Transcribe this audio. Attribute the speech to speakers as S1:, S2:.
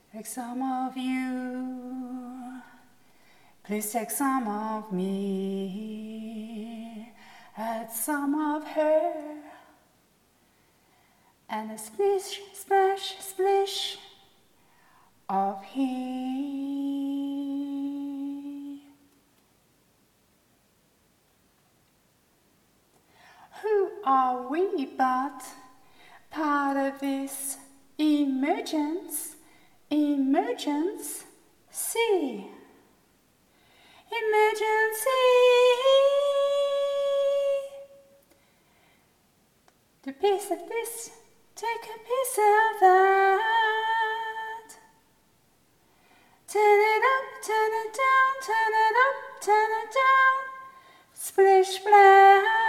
S1: Take some of you, please take some of me, add some of her, and a splish, splash, splish of he. Who are we but part of this emergence? See, emergency. The piece of this, take a piece of that. Turn it up, turn it down, turn it up, turn it down. Splish splash.